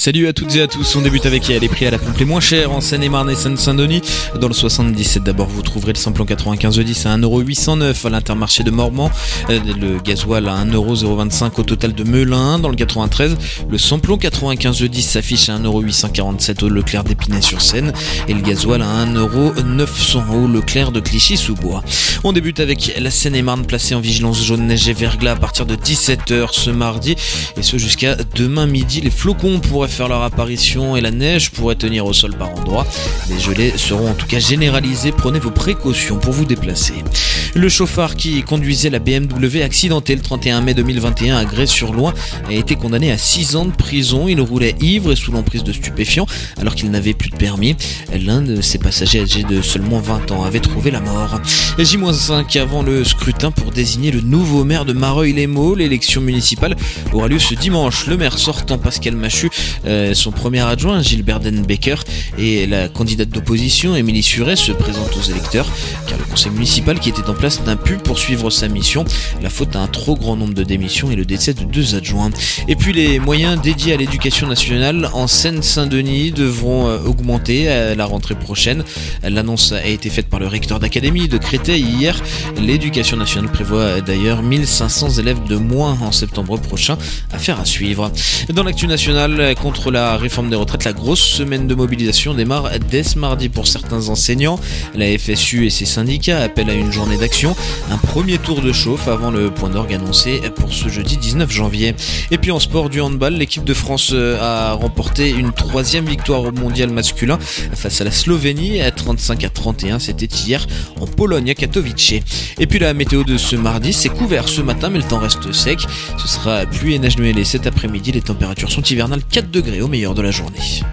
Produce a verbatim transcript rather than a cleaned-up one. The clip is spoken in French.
Salut à toutes et à tous, on débute avec les prix à la pompe les moins chers en Seine-et-Marne et Seine-Saint-Denis. Dans le soixante-dix-sept d'abord, vous trouverez le samplon quatre-vingt-quinze dix à un euro huit cent neuf à l'Intermarché de Mormant, le gasoil à un euro zéro vingt-cinq au total de Melun. Dans le quatre-vingt-treize, le samplon quatre-vingt-quinze dix s'affiche à un euro huit cent quarante-sept au Leclerc d'Épinay-sur-Seine et le gasoil à un euro neuf cents au Leclerc de Clichy-sous-Bois. On débute avec la Seine-et-Marne placée en vigilance jaune neige et verglas à partir de dix-sept heures ce mardi et ce jusqu'à demain midi. Les flocons pourraient faire leur apparition et la neige pourrait tenir au sol par endroits. Les gelées seront en tout cas généralisées. Prenez vos précautions pour vous déplacer. Le chauffard qui conduisait la B M W accidentée le trente et un mai deux mille vingt et un à Grès-sur-Loing a été condamné à six ans de prison. Il roulait ivre et sous l'emprise de stupéfiants alors qu'il n'avait plus de permis. L'un de ses passagers âgés de seulement vingt ans avait trouvé la mort. J cinq avant le scrutin pour désigner le nouveau maire de Mareuil-les-Maux. L'élection municipale aura lieu ce dimanche. Le maire sortant Pascal Machu, euh, son premier adjoint Gilbert Denbecker et la candidate d'opposition Émilie Suret se présentent aux électeurs car le conseil municipal qui était en place n'a pu poursuivre sa mission. La faute à un trop grand nombre de démissions et le décès de deux adjoints. Et puis les moyens dédiés à l'éducation nationale en Seine-Saint-Denis devront euh, augmenter à la rentrée prochaine. L'annonce a été faite par le recteur d'académie de Créteil hier. L'éducation nationale prévoit d'ailleurs mille cinq cents élèves de moins en septembre prochain. Affaire à suivre. Dans l'actu nationale contre la réforme des retraites, la grosse semaine de mobilisation démarre dès ce mardi pour certains enseignants. La F S U et ses syndicats appellent à une journée d'action. Un premier tour de chauffe avant le point d'orgue annoncé pour ce jeudi dix-neuf janvier. Et puis en sport du handball, l'équipe de France a remporté une troisième victoire au mondial masculin face à la Slovénie à trente-cinq à trente et un. C'était hier en Pologne à Katowice. Et puis la météo de ce mardi, c'est couvert ce matin mais le temps reste sec. Ce sera pluie et neige nuélée cet après-midi. Les températures sont hivernales, quatre degrés au meilleur de la journée.